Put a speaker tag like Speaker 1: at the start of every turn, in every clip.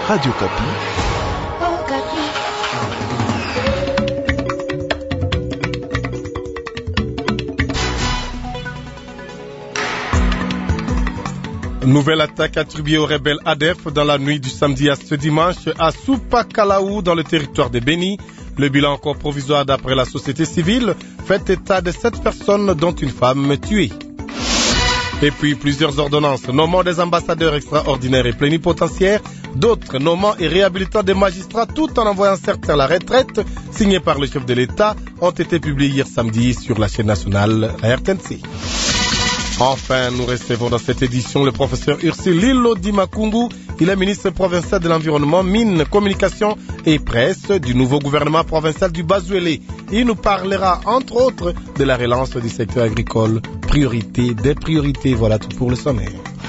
Speaker 1: Radio Kapi.
Speaker 2: Nouvelle attaque attribuée au rebelle ADF dans la nuit du samedi à ce dimanche à Soupakalaou dans le territoire de Beni. Le bilan encore provisoire d'après la société civile fait état de 7 personnes dont une femme tuée. Et puis plusieurs ordonnances nommant des ambassadeurs extraordinaires et plénipotentiaires, d'autres nommant et réhabilitant des magistrats tout en envoyant certains à la retraite, signés par le chef de l'État, ont été publiés hier samedi sur la chaîne nationale, la RTNC. Enfin, nous recevons dans cette édition le professeur Ursule Lilo Dimakungu. Il est ministre provincial de l'Environnement, Mines, Communication et Presse du nouveau gouvernement provincial du Bas-Ouélé. Il nous parlera, entre autres, de la relance du secteur agricole. Priorité des priorités. Voilà tout pour le sommaire.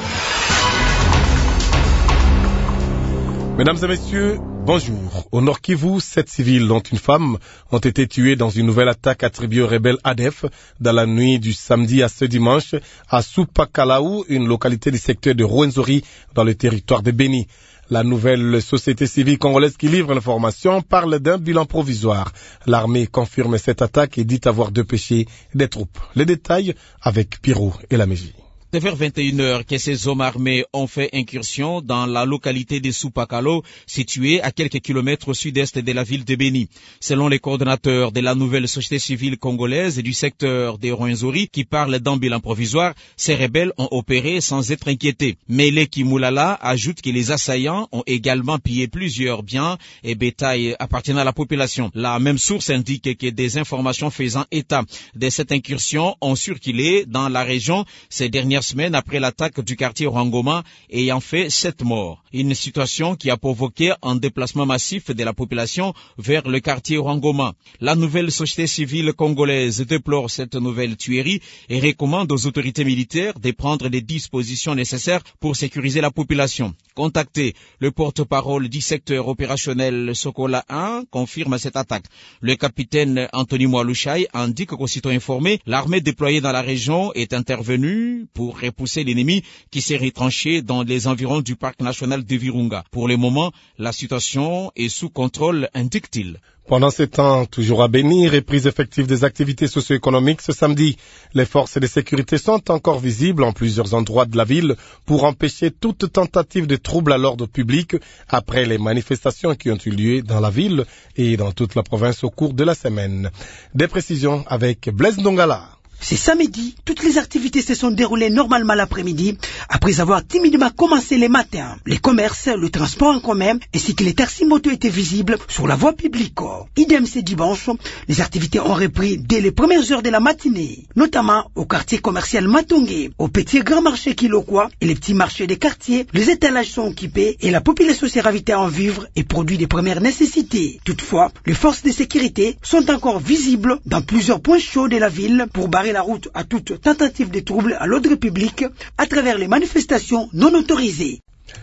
Speaker 2: Mesdames et messieurs, bonjour. Au Nord Kivu, 7 civils, dont une femme, ont été tués dans une nouvelle attaque attribuée au rebelle ADF dans la nuit du samedi à ce dimanche à Soupakalaou, une localité du secteur de Rwenzori dans le territoire de Beni. La nouvelle société civile congolaise qui livre l'information parle d'un bilan provisoire. L'armée confirme cette attaque et dit avoir dépêché des troupes. Les détails avec Pirou et Laméji.
Speaker 3: C'est vers 21h que ces hommes armés ont fait incursion dans la localité de Soupakalaou, située à quelques kilomètres au sud-est de la ville de Beni. Selon les coordonnateurs de la nouvelle société civile congolaise et du secteur des Rwenzori, qui parlent d'un bilan provisoire, ces rebelles ont opéré sans être inquiétés. Mele Kimulala ajoute que les assaillants ont également pillé plusieurs biens et bétail appartenant à la population. La même source indique que des informations faisant état de cette incursion ont circulé dans la région ces dernières semaines après l'attaque du quartier Rwangoma ayant fait 7 morts. Une situation qui a provoqué un déplacement massif de la population vers le quartier Rwangoma. La nouvelle société civile congolaise déplore cette nouvelle tuerie et recommande aux autorités militaires de prendre les dispositions nécessaires pour sécuriser la population. Contacté, le porte-parole du secteur opérationnel Sokola 1 confirme cette attaque. Le capitaine Anthony Mwalushai indique qu'aussitôt informé, l'armée déployée dans la région est intervenue pour repousser l'ennemi qui s'est retranché dans les environs du parc national de Virunga. Pour le moment, la situation est sous contrôle, indique-t-il.
Speaker 2: Pendant ces temps, toujours à Beni, reprise effective des activités socio-économiques ce samedi. Les forces de sécurité sont encore visibles en plusieurs endroits de la ville pour empêcher toute tentative de trouble à l'ordre public après les manifestations qui ont eu lieu dans la ville et dans toute la province au cours de la semaine. Des précisions avec Blaise Ndongala.
Speaker 4: C'est samedi, toutes les activités se sont déroulées normalement l'après-midi, après avoir timidement commencé les matins. Les commerces, le transport en commun, ainsi que les taxis-motos étaient visibles sur la voie publique. Idem ce dimanche, les activités ont repris dès les premières heures de la matinée, notamment au quartier commercial Matongé, au petit grand marché Kilokwa et les petits marchés des quartiers. Les étalages sont occupés et la population s'est ravitée en vivres et produits de premières nécessités. Toutefois, les forces de sécurité sont encore visibles dans plusieurs points chauds de la ville pour barrer la route à toute tentative de trouble à l'ordre public à travers les manifestations non autorisées.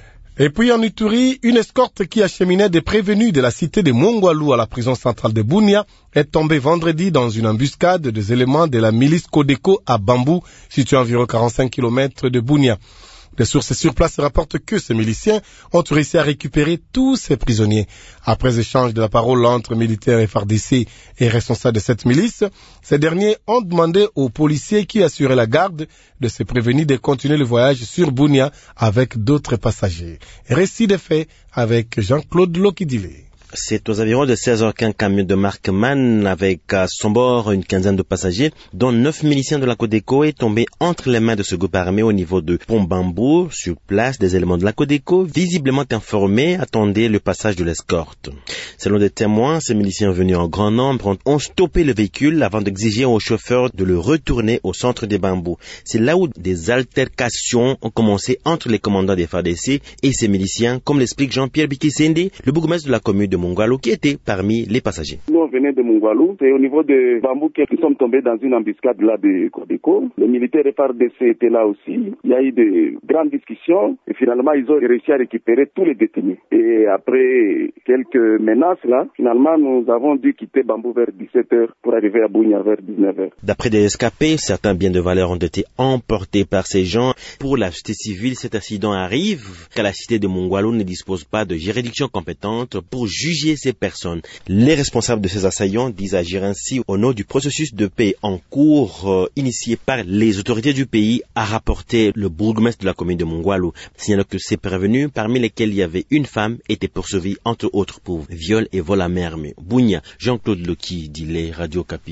Speaker 2: Et puis en Ituri, une escorte qui acheminait des prévenus de la cité de Mongwalu à la prison centrale de Bunia est tombée vendredi dans une embuscade des éléments de la milice Kodeko à Bambou, située à environ 45 km de Bunia. Des sources sur place rapportent que ces miliciens ont réussi à récupérer tous ces prisonniers. Après échange de la parole entre militaires FARDC et responsables de cette milice, ces derniers ont demandé aux policiers qui assuraient la garde de ces prévenus de continuer le voyage sur Bunia avec d'autres passagers. Récit des faits avec Jean-Claude Lokidile.
Speaker 5: C'est aux environs de 16h qu'un camion de marque MAN avec à son bord une quinzaine de passagers, dont 9 miliciens de la Codeco, est tombé entre les mains de ce groupe armé au niveau de Pont-Bambou. Sur place, des éléments de la Codeco, visiblement informés, attendaient le passage de l'escorte. Selon des témoins, ces miliciens venus en grand nombre ont stoppé le véhicule avant d'exiger au chauffeur de le retourner au centre des Bambous. C'est là où des altercations ont commencé entre les commandants des FARDC et ces miliciens, comme l'explique Jean-Pierre Bikisende, le bourgmestre de la commune de Mungwalu qui était parmi les passagers.
Speaker 1: Nous, on venait de Mungwalu. C'est au niveau de Bambou que nous sommes tombés dans une embuscade là de Codeco. Les militaires FARDC étaient là aussi. Il y a eu de grandes discussions et finalement, ils ont réussi à récupérer tous les détenus. Et après quelques menaces là, finalement, nous avons dû quitter Bambou vers 17h pour arriver à Bunia vers 19h.
Speaker 5: D'après des escapés, certains biens de valeur ont été emportés par ces gens. Pour la société civile, cet accident arrive car la cité de Mungwalu ne dispose pas de juridiction compétente pour juger ces personnes. Les responsables de ces assaillants disent agir ainsi au nom du processus de paix en cours initié par les autorités du pays, a rapporté le bourgmestre de la commune de Mungwalu, signalant que ces prévenus, parmi lesquels il y avait une femme, étaient poursuivis entre autres pour viol et vol à main armée. Bunia, Jean-Claude Loki, dit les Radio Capi.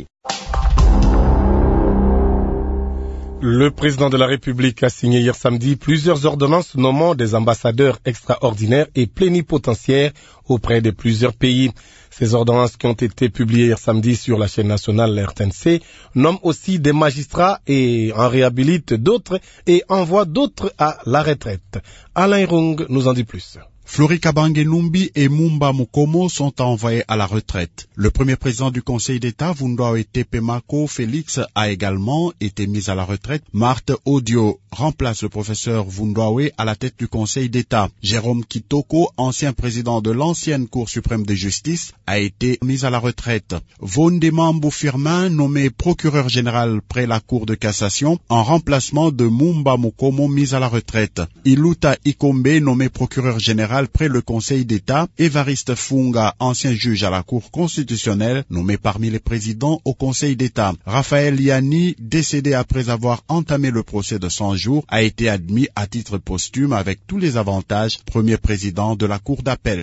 Speaker 2: Le président de la République a signé hier samedi plusieurs ordonnances nommant des ambassadeurs extraordinaires et plénipotentiaires auprès de plusieurs pays. Ces ordonnances qui ont été publiées hier samedi sur la chaîne nationale RTNC nomment aussi des magistrats et en réhabilitent d'autres et envoient d'autres à la retraite. Alain Rung nous en dit plus.
Speaker 6: Flori Kabange Numbi et Mumba Mukomo sont envoyés à la retraite. Le premier président du Conseil d'État, Vundoawe Tepemako Félix, a également été mis à la retraite. Marthe Audio remplace le professeur Vundoawe à la tête du Conseil d'État. Jérôme Kitoko, ancien président de l'ancienne Cour suprême de justice, a été mis à la retraite. Vondemambu Firmin, nommé procureur général près la Cour de cassation, en remplacement de Mumba Mukomo, mis à la retraite. Iluta Ikombe, nommé procureur général près le Conseil d'État, Évariste Funga, ancien juge à la Cour constitutionnelle, nommé parmi les présidents au Conseil d'État. Raphaël Yanni, décédé après avoir entamé le procès de 100 jours, a été admis à titre posthume avec tous les avantages, premier président de la Cour d'appel.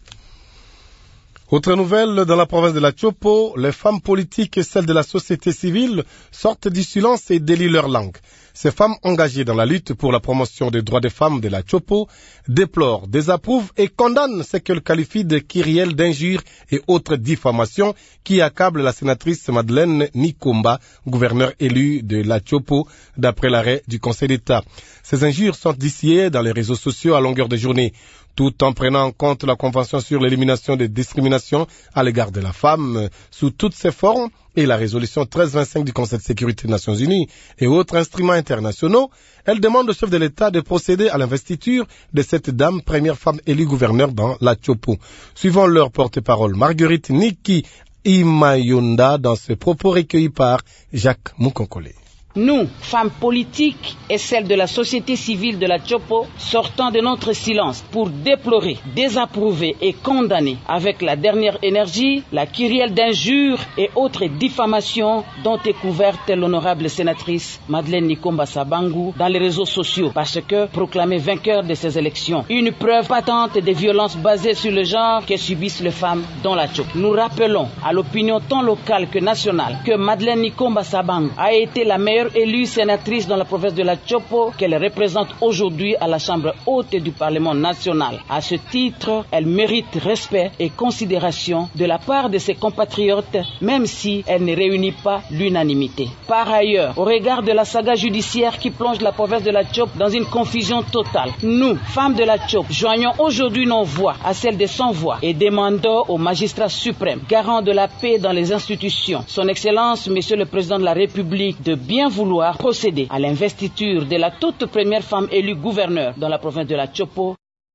Speaker 2: Autre nouvelle, dans la province de la Chopo, les femmes politiques et celles de la société civile sortent du silence et délient leur langue. Ces femmes engagées dans la lutte pour la promotion des droits des femmes de la Chopo déplorent, désapprouvent et condamnent ce qu'elles qualifient de kyrielles d'injures et autres diffamations qui accablent la sénatrice Madeleine Nikomba, gouverneure élue de la Chopo, d'après l'arrêt du Conseil d'État. Ces injures sont distillées dans les réseaux sociaux à longueur de journée, tout en prenant en compte la Convention sur l'élimination des discriminations à l'égard de la femme sous toutes ses formes et la résolution 1325 du Conseil de sécurité des Nations Unies et autres instruments internationaux. Elle demande au chef de l'État de procéder à l'investiture de cette dame, première femme élue gouverneur dans la Chopo. Suivant leur porte-parole, Marguerite Niki Imayunda, dans ce propos recueilli par Jacques Moukonkole.
Speaker 7: Nous, femmes politiques et celles de la société civile de la Chopo, sortons de notre silence pour déplorer, désapprouver et condamner avec la dernière énergie la kyrielle d'injures et autres diffamations dont est couverte l'honorable sénatrice Madeleine Nikomba Sabangu dans les réseaux sociaux parce que proclamée vainqueur de ces élections. Une preuve patente des violences basées sur le genre que subissent les femmes dans la Chopo. Nous rappelons à l'opinion tant locale que nationale que Madeleine Nikomba Sabangu a été la meilleure élue sénatrice dans la province de la Chopo qu'elle représente aujourd'hui à la Chambre haute du Parlement national. À ce titre, elle mérite respect et considération de la part de ses compatriotes, même si elle ne réunit pas l'unanimité. Par ailleurs, au regard de la saga judiciaire qui plonge la province de la Chopo dans une confusion totale, nous, femmes de la Chopo, joignons aujourd'hui nos voix à celles des sans-voix et demandons au magistrat suprême, garant de la paix dans les institutions, son Excellence, Monsieur le Président de la République, de bien vouloir procéder à l'investiture de la toute première femme élue gouverneur dans la province de la Chopo.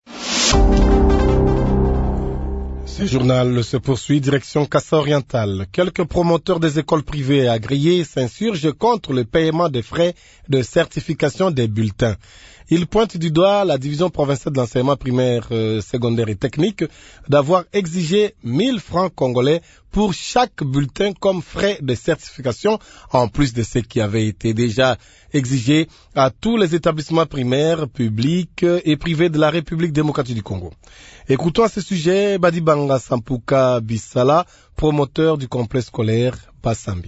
Speaker 2: Ce journal se poursuit direction Kassa-Orientale. Quelques promoteurs des écoles privées agréées s'insurgent contre le paiement des frais de certification des bulletins. Ils pointent du doigt la division provinciale de l'enseignement primaire, secondaire et technique d'avoir exigé 1000 francs congolais pour chaque bulletin comme frais de certification, en plus de ce qui avait été déjà exigé à tous les établissements primaires, publics et privés de la République démocratique du Congo. Écoutons à ce sujet Badibanga Sampuka Bissala, promoteur du complexe scolaire Bassambi.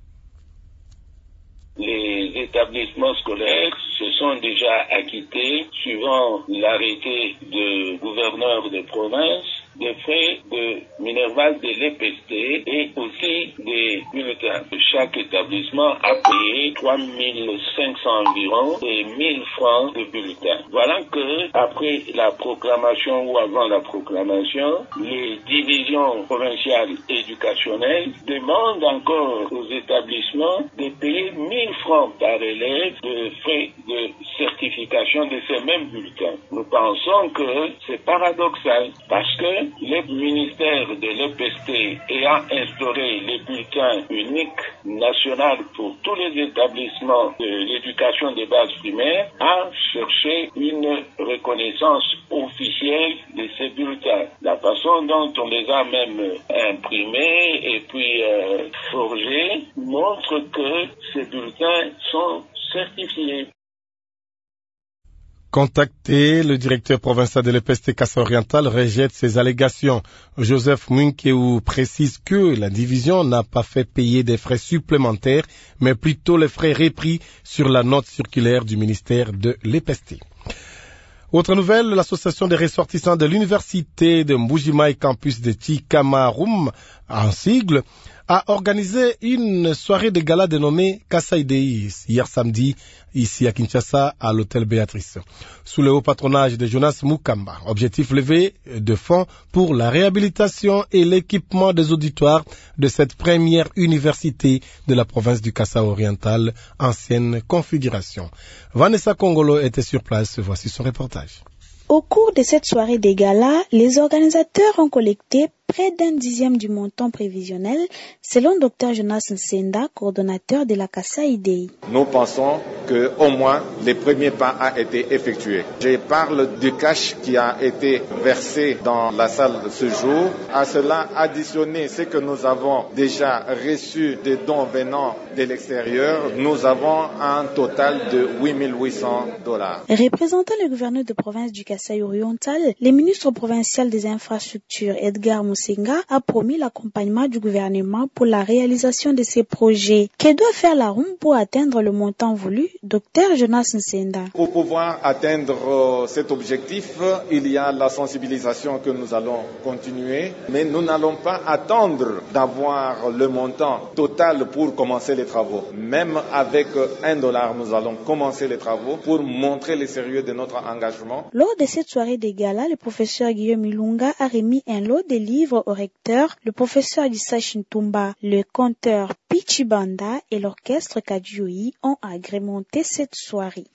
Speaker 8: Les établissements scolaires se sont déjà acquittés, suivant l'arrêté de gouverneur de province, des frais de minerval de l'EPST et aussi des bulletins. Chaque établissement a payé 3500 environ et 1000 francs de bulletins. Voilà que, après la proclamation ou avant la proclamation, les divisions provinciales éducationnelles demandent encore aux établissements de payer 1000 francs par élève de frais de certification de ces mêmes bulletins. Nous pensons que c'est paradoxal parce que le ministère de l'EPST ayant instauré les bulletins uniques nationaux pour tous les établissements de l'éducation des bases primaires a cherché une reconnaissance officielle de ces bulletins. La façon dont on les a même imprimés et puis forgés montre que ces bulletins sont certifiés.
Speaker 2: Contacté, le directeur provincial de l'EPST Kasaï-Oriental rejette ces allégations. Joseph Munkeou précise que la division n'a pas fait payer des frais supplémentaires, mais plutôt les frais repris sur la note circulaire du ministère de l'EPST. Autre nouvelle, l'association des ressortissants de l'université de Mbujimaï campus de Chikamarum, en sigle, a organisé une soirée de gala dénommée Kasaï-Dei hier samedi, ici à Kinshasa, à l'hôtel Béatrice, sous le haut patronage de Jonas Mukamba. Objectif levé de fonds pour la réhabilitation et l'équipement des auditoires de cette première université de la province du Kasaï-Oriental, ancienne configuration. Vanessa Kongolo était sur place, voici son reportage.
Speaker 9: Au cours de cette soirée des galas, les organisateurs ont collecté près d'1/10 du montant prévisionnel, selon Dr Jonas Nsenda, coordonnateur de la Kasaï-Dei.
Speaker 10: Nous pensons que au moins les premiers pas ont été effectués. Je parle du cash qui a été versé dans la salle ce jour. À cela, additionner ce que nous avons déjà reçu des dons venant de l'extérieur, nous avons un total de $8,800.
Speaker 9: Représentant le gouverneur de province du Kasaï-Oriental, le ministre provincial des infrastructures, Edgar Musenga, a promis l'accompagnement du gouvernement pour la réalisation de ces projets. Que doit faire la RUM pour atteindre le montant voulu? Dr Jonas Nsenda.
Speaker 10: Pour pouvoir atteindre cet objectif, il y a la sensibilisation que nous allons continuer, mais nous n'allons pas attendre d'avoir le montant total pour commencer les travaux. Même avec $1, nous allons commencer les travaux pour montrer le sérieux de notre engagement.
Speaker 9: Lors de cette soirée des galas, le professeur Guillaume Ilunga a remis un lot de livres au recteur, le professeur Issa Shintumba, le conteur Pichibanda et l'orchestre Kadjoui ont agrémenté cette soirée.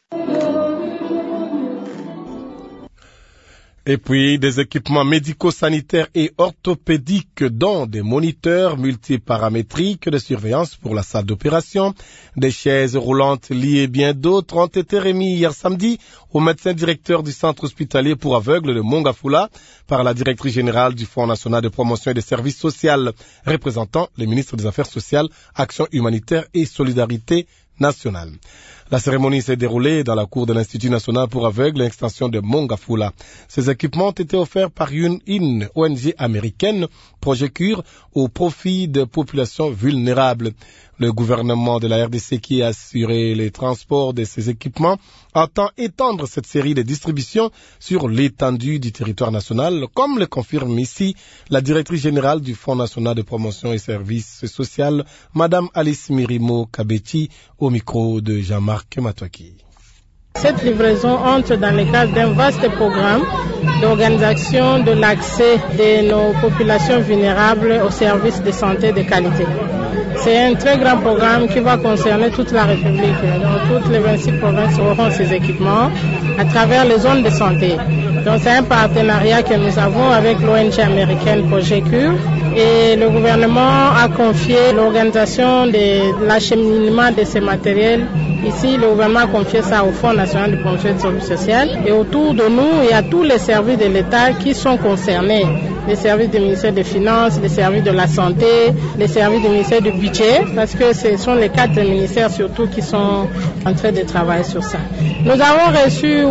Speaker 2: Et puis, des équipements médico-sanitaires et orthopédiques, dont des moniteurs multiparamétriques de surveillance pour la salle d'opération, des chaises roulantes liées et bien d'autres ont été remis hier samedi au médecin directeur du centre hospitalier pour aveugles de Mongafula par la directrice générale du Fonds national de promotion et des services sociaux, représentant le ministre des Affaires sociales, Action humanitaire et solidarité nationale. La cérémonie s'est déroulée dans la cour de l'Institut national pour aveugles et extension de Mongafula. Ces équipements ont été offerts par une ONG américaine, Projet Cure, au profit de populations vulnérables. Le gouvernement de la RDC, qui a assuré les transports de ces équipements, entend étendre cette série de distributions sur l'étendue du territoire national, comme le confirme ici la directrice générale du Fonds national de promotion et services sociaux, Madame Alice Mirimo Kabeti, au micro de Jean-Marc Matouaki.
Speaker 11: Cette livraison entre dans le cadre d'un vaste programme d'organisation de l'accès de nos populations vulnérables aux services de santé de qualité. C'est un très grand programme qui va concerner toute la République. Donc, toutes les 26 provinces auront ces équipements à travers les zones de santé. Donc c'est un partenariat que nous avons avec l'ONG américaine Projet Cure et le gouvernement a confié l'organisation de l'acheminement de ces matériels. Ici, le gouvernement a confié ça au Fonds national de promotion et de services sociaux. Et autour de nous, il y a tous les services de l'État qui sont concernés. Les services du ministère des Finances, les services de la Santé, les services du ministère du Budget, parce que ce sont les 4 ministères surtout qui sont en train de travailler sur ça. Nous avons reçu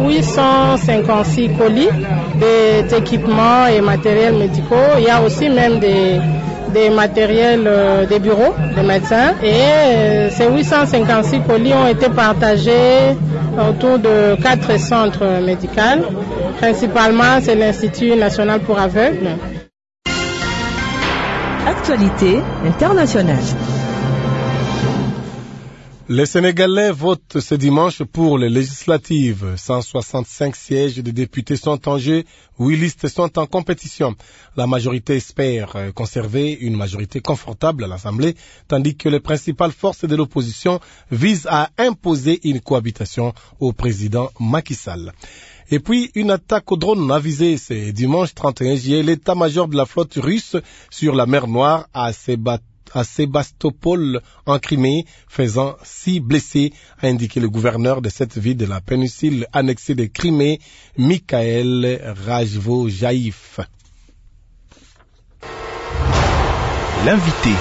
Speaker 11: 856 colis d'équipements et matériels médicaux. Il y a aussi même des matériels des bureaux des médecins et ces 856 colis ont été partagés autour de 4 centres médicaux. Principalement, c'est l'Institut national pour aveugles.
Speaker 12: Actualité internationale.
Speaker 2: Les Sénégalais votent ce dimanche pour les législatives. 165 sièges de députés sont en jeu, 8 listes sont en compétition. La majorité espère conserver une majorité confortable à l'Assemblée, tandis que les principales forces de l'opposition visent à imposer une cohabitation au président Macky Sall. Et puis, une attaque au drone a visé ce dimanche 31 juillet l'état-major de la flotte russe sur la mer Noire à Sébastopol en Crimée, faisant 6 blessés, a indiqué le gouverneur de cette ville de la péninsule annexée de Crimée, Mikhail Rajvojaïf.
Speaker 12: L'invité.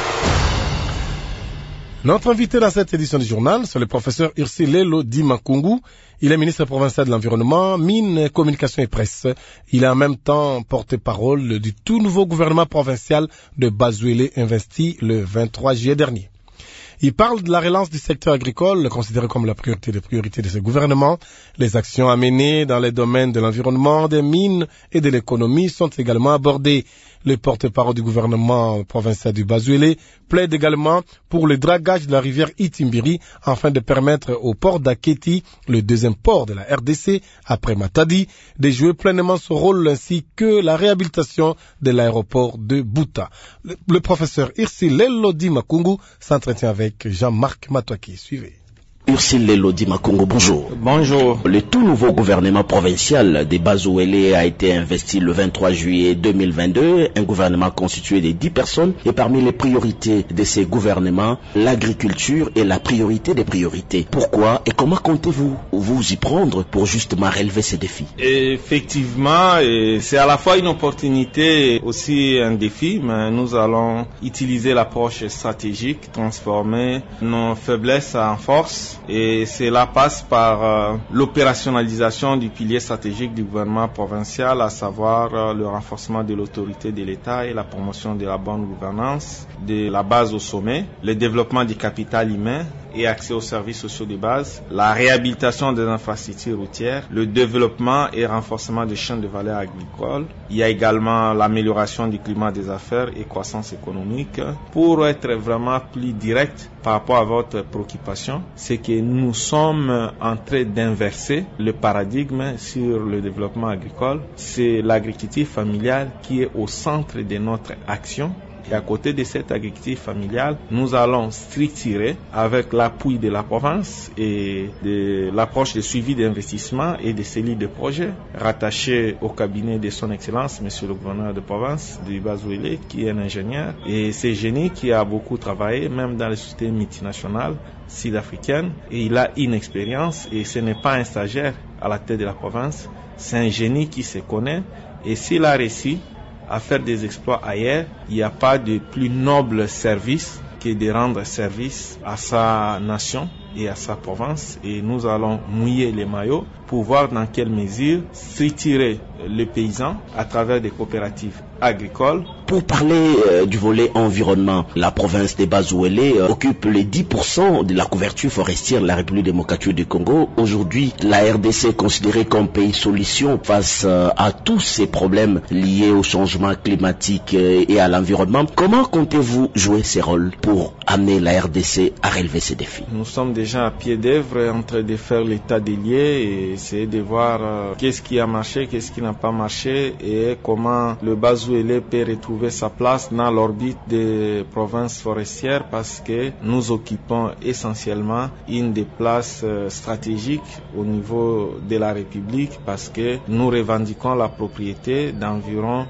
Speaker 2: Notre invité dans cette édition du journal, c'est le professeur Ursilelo Dimakungu. Il est ministre provincial de l'Environnement, Mines, Communication et Presse. Il est en même temps porte-parole du tout nouveau gouvernement provincial de Bazuélé investi le 23 juillet dernier. Il parle de la relance du secteur agricole, considéré comme la priorité des priorités de ce gouvernement. Les actions à mener dans les domaines de l'environnement, des mines et de l'économie sont également abordées. Le porte-parole du gouvernement provincial du Bazuélé plaide également pour le dragage de la rivière Itimbiri afin de permettre au port d'Aketi, le deuxième port de la RDC après Matadi, de jouer pleinement son rôle ainsi que la réhabilitation de l'aéroport de Bouta. Le professeur Ursilelo Dimakungu s'entretient avec Jean-Marc Matouaki. Suivez.
Speaker 12: Ursilelo Dimakungu, bonjour.
Speaker 13: Bonjour.
Speaker 12: Le tout nouveau gouvernement provincial des Bazuélé a été investi le 23 juillet 2022, un gouvernement constitué de 10 personnes, et parmi les priorités de ces gouvernements, l'agriculture est la priorité des priorités. Pourquoi et comment comptez-vous vous y prendre pour justement relever ces défis?
Speaker 13: Effectivement, c'est à la fois une opportunité et aussi un défi, mais nous allons utiliser l'approche stratégique, transformer nos faiblesses en force. Et cela passe par l'opérationnalisation du pilier stratégique du gouvernement provincial, à savoir le renforcement de l'autorité de l'État et la promotion de la bonne gouvernance, de la base au sommet, le développement du capital humain et accès aux services sociaux de base, la réhabilitation des infrastructures routières, le développement et renforcement des chaînes de valeur agricoles. Il y a également l'amélioration du climat des affaires et croissance économique. Pour être vraiment plus direct par rapport à votre préoccupation, c'est que nous sommes en train d'inverser le paradigme sur le développement agricole. C'est l'agriculture familiale qui est au centre de notre action. Et à côté de cette agriculture familiale, nous allons structurer avec l'appui de la province et de l'approche de suivi d'investissement et de cellules de projet rattachées au cabinet de son excellence, monsieur le gouverneur de province du Bazuélé, qui est un ingénieur. Et c'est un génie qui a beaucoup travaillé, même dans les sociétés multinationales sud-africaines. Et il a une expérience et ce n'est pas un stagiaire à la tête de la province. C'est un génie qui se connaît et s'il a réussi à faire des exploits ailleurs, il n'y a pas de plus noble service que de rendre service à sa nation et à sa province. Et nous allons mouiller les maillots pour voir dans quelle mesure structurer les paysans à travers des coopératives agricoles.
Speaker 12: Pour parler du volet environnement, la province des Bazuélé occupe les 10% de la couverture forestière de la République démocratique du Congo. Aujourd'hui, la RDC est considérée comme pays solution face à tous ces problèmes liés au changement climatique et à l'environnement. Comment comptez-vous jouer ces rôles pour amener la RDC à relever ces défis?
Speaker 13: Nous sommes déjà à pied d'œuvre en train de faire l'état des lieux et essayer de voir qu'est-ce qui a marché, qu'est-ce qui n'a pas marché et comment le Bazuélé peut retrouver sa place dans l'orbite des provinces forestières, parce que nous occupons essentiellement une des places stratégiques au niveau de la République, parce que nous revendiquons la propriété d'environ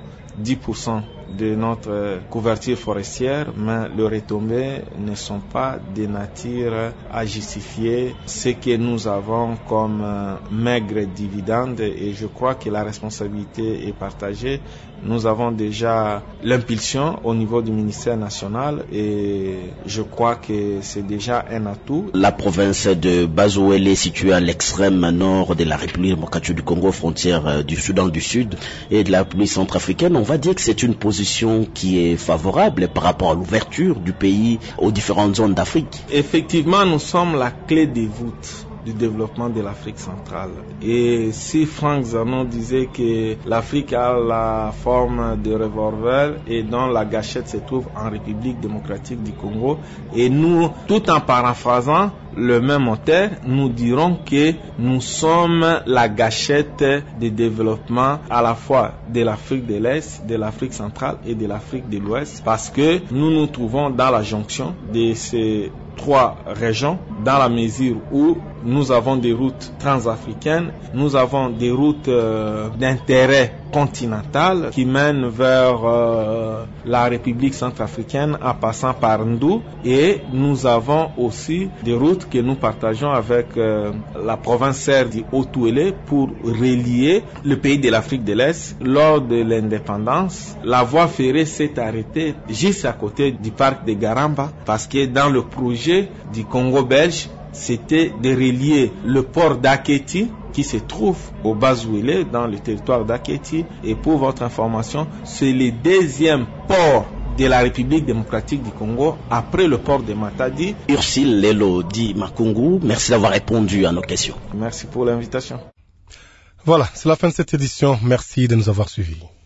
Speaker 13: 10% de notre couverture forestière, mais les retombées ne sont pas de nature à justifier ce que nous avons comme maigre dividende, et je crois que la responsabilité est partagée. Nous avons déjà l'impulsion au niveau du ministère national et je crois que c'est déjà un atout.
Speaker 12: La province de Bazuélé, située à l'extrême nord de la République démocratique du Congo, frontière du Soudan du Sud et de la République centrafricaine, on va dire que c'est une position qui est favorable par rapport à l'ouverture du pays aux différentes zones d'Afrique.
Speaker 13: Effectivement, nous sommes la clé des voûtes du développement de l'Afrique centrale. Et si Franck Zanon disait que l'Afrique a la forme de revolver et dont la gâchette se trouve en République démocratique du Congo, et nous, tout en paraphrasant le même auteur, nous dirons que nous sommes la gâchette de développement à la fois de l'Afrique de l'Est, de l'Afrique centrale et de l'Afrique de l'Ouest, parce que nous nous trouvons dans la jonction de ces trois régions, dans la mesure où nous avons des routes transafricaines, nous avons des routes d'intérêt continental qui mènent vers la République centrafricaine en passant par Ndou, et nous avons aussi des routes que nous partageons avec la province serbe du Haut-Touélé pour relier le pays de l'Afrique de l'Est. Lors de l'indépendance, la voie ferrée s'est arrêtée juste à côté du parc de Garamba, parce que dans le projet du Congo belge, c'était de relier le port d'Aketi qui se trouve au Bazouélé dans le territoire d'Aketi, et pour votre information, c'est le deuxième port de la République démocratique du Congo après le port de Matadi.
Speaker 12: Ursule Lelo Di Makungu, merci d'avoir répondu à nos questions.
Speaker 13: Merci pour l'invitation.
Speaker 2: Voilà, c'est la fin de cette édition. Merci de nous avoir suivis.